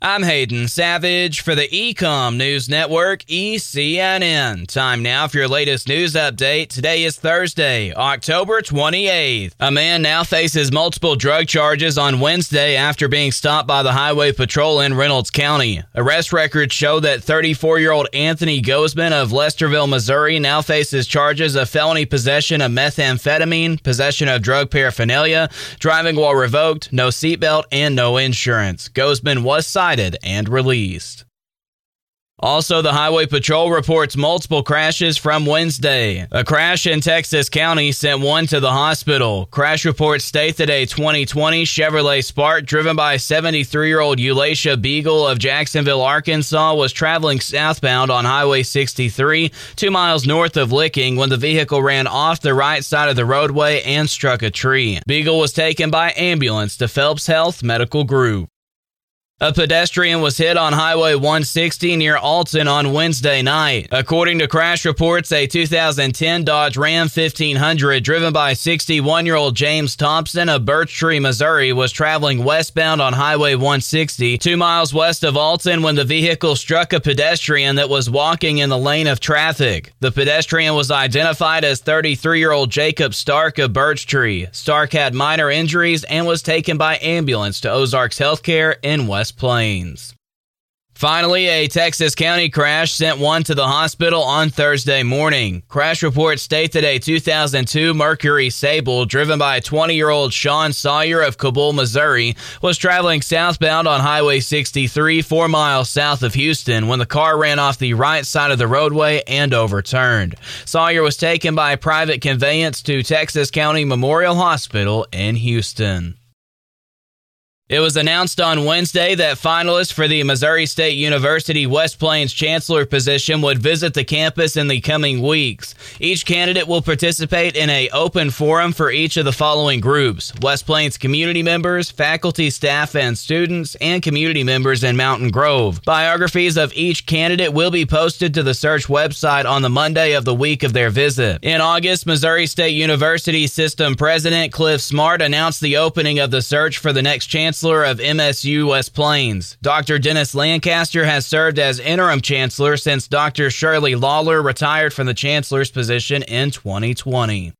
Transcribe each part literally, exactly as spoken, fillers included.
I'm Hayden Savage for the Ecom News Network, E C N N. Time now for your latest news update. Today is Thursday, October twenty-eighth. A man now faces multiple drug charges on Wednesday after being stopped by the Highway Patrol in Reynolds County. Arrest records show that thirty-four-year-old Anthony Gozman of Lesterville, Missouri now faces charges of felony possession of methamphetamine, possession of drug paraphernalia, driving while revoked, no seatbelt, and no insurance. Gozman was cited and released. Also, the Highway Patrol reports multiple crashes from Wednesday. A crash in Texas County sent one to the hospital. Crash reports state that a twenty twenty Chevrolet Spark driven by seventy-three-year-old Eulacia Beagle of Jacksonville, Arkansas was traveling southbound on Highway sixty-three, two miles north of Licking, when the vehicle ran off the right side of the roadway and struck a tree. Beagle was taken by ambulance to Phelps Health Medical Group. A pedestrian was hit on Highway one sixty near Alton on Wednesday night. According to crash reports, a two thousand ten Dodge Ram fifteen hundred driven by sixty-one-year-old James Thompson of Birch Tree, Missouri was traveling westbound on Highway one sixty, two miles west of Alton, when the vehicle struck a pedestrian that was walking in the lane of traffic. The pedestrian was identified as thirty-three-year-old Jacob Stark of Birch Tree. Stark had minor injuries and was taken by ambulance to Ozarks Healthcare in West Plains. Finally, a Texas County crash sent one to the hospital on Thursday morning. Crash reports state that a two thousand two Mercury Sable, driven by twenty-year-old Sean Sawyer of Cabul, Missouri, was traveling southbound on Highway sixty-three, four miles south of Houston, when the car ran off the right side of the roadway and overturned. Sawyer was taken by private conveyance to Texas County Memorial Hospital in Houston. It was announced on Wednesday that finalists for the Missouri State University West Plains Chancellor position would visit the campus in the coming weeks. Each candidate will participate in an open forum for each of the following groups: West Plains community members, faculty, staff, and students, and community members in Mountain Grove. Biographies of each candidate will be posted to the search website on the Monday of the week of their visit. In August, Missouri State University System President Cliff Smart announced the opening of the search for the next chancellor of M S U West Plains. Doctor Dennis Lancaster has served as interim chancellor since Doctor Shirley Lawler retired from the chancellor's position in twenty twenty.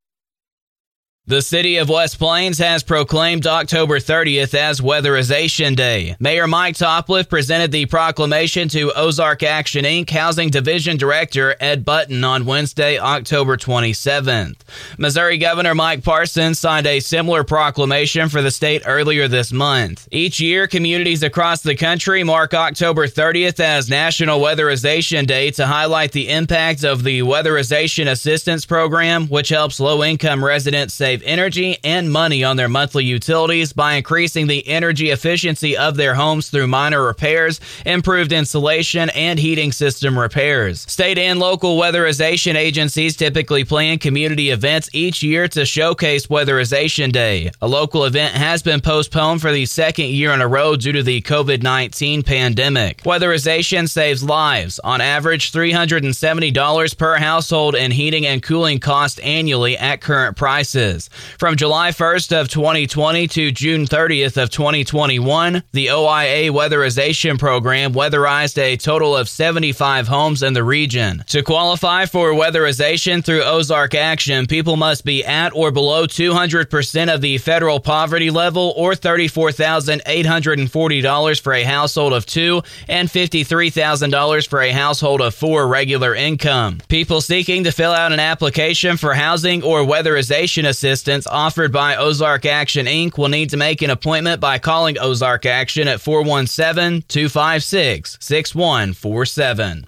The city of West Plains has proclaimed October thirtieth as Weatherization Day. Mayor Mike Topliff presented the proclamation to Ozark Action Incorporated Housing Division Director Ed Button on Wednesday, October twenty-seventh. Missouri Governor Mike Parsons signed a similar proclamation for the state earlier this month. Each year, communities across the country mark October thirtieth as National Weatherization Day to highlight the impact of the Weatherization Assistance Program, which helps low-income residents save energy and money on their monthly utilities by increasing the energy efficiency of their homes through minor repairs, improved insulation, and heating system repairs. State and local weatherization agencies typically plan community events each year to showcase Weatherization Day. A local event has been postponed for the second year in a row due to the covid nineteen pandemic. Weatherization saves lives, on average three hundred seventy dollars per household in heating and cooling costs annually at current prices. From July first of twenty twenty to June thirtieth of twenty twenty-one, the O I A Weatherization Program weatherized a total of seventy-five homes in the region. To qualify for weatherization through Ozark Action, people must be at or below two hundred percent of the federal poverty level, or thirty-four thousand eight hundred forty dollars for a household of two and fifty-three thousand dollars for a household of four regular income. People seeking to fill out an application for housing or weatherization assistance offered by Ozark Action Incorporated will need to make an appointment by calling Ozark Action at four one seven, two five six, six one four seven.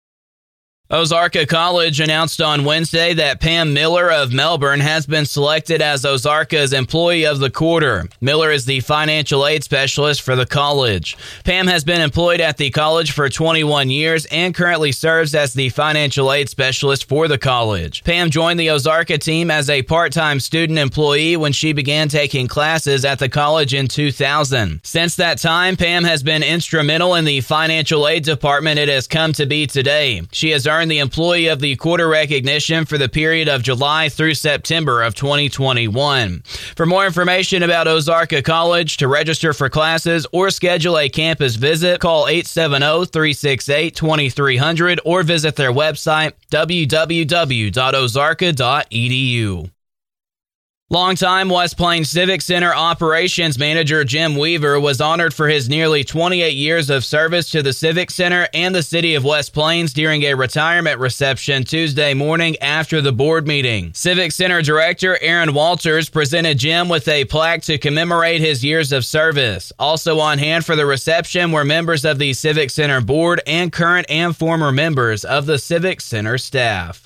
Ozarka College announced on Wednesday that Pam Miller of Melbourne has been selected as Ozarka's Employee of the Quarter. Miller is the financial aid specialist for the college. Pam has been employed at the college for twenty-one years and currently serves as the financial aid specialist for the college. Pam joined the Ozarka team as a part-time student employee when she began taking classes at the college in two thousand. Since that time, Pam has been instrumental in the financial aid department it has come to be today. She has earned earned the Employee of the Quarter recognition for the period of July through September of twenty twenty-one. For more information about Ozarka College, to register for classes or schedule a campus visit, call eight seven zero, three six eight, two three zero zero or visit their website, w w w dot ozarka dot e d u. Longtime West Plains Civic Center Operations Manager Jim Weaver was honored for his nearly twenty-eight years of service to the Civic Center and the city of West Plains during a retirement reception Tuesday morning after the board meeting. Civic Center Director Aaron Walters presented Jim with a plaque to commemorate his years of service. Also on hand for the reception were members of the Civic Center board and current and former members of the Civic Center staff.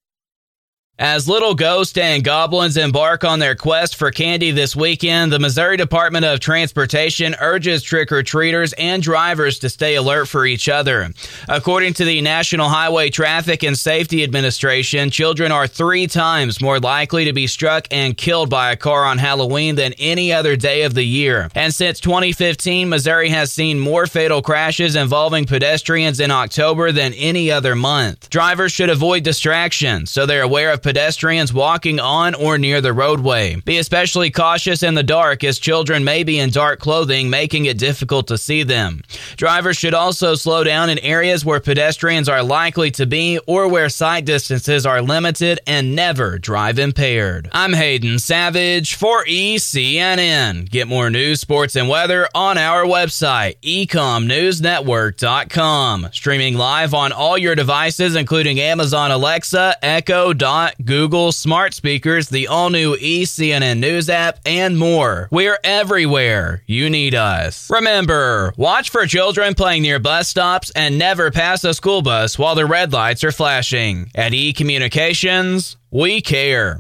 As little ghosts and goblins embark on their quest for candy this weekend, the Missouri Department of Transportation urges trick-or-treaters and drivers to stay alert for each other. According to the National Highway Traffic and Safety Administration, children are three times more likely to be struck and killed by a car on Halloween than any other day of the year. And since twenty fifteen, Missouri has seen more fatal crashes involving pedestrians in October than any other month. Drivers should avoid distractions so they're aware of pedestrians walking on or near the roadway. Be especially cautious in the dark, as children may be in dark clothing, making it difficult to see them. Drivers should also slow down in areas where pedestrians are likely to be or where sight distances are limited, and never drive impaired. I'm Hayden Savage for E C N N. Get more news, sports, and weather on our website, ecom news network dot com. Streaming live on all your devices, including Amazon Alexa, Echo Dot, Google, smart speakers, the all-new E C N N News app, and more. We're everywhere you need us. Remember, watch for children playing near bus stops and never pass a school bus while the red lights are flashing. At E-Communications, we care.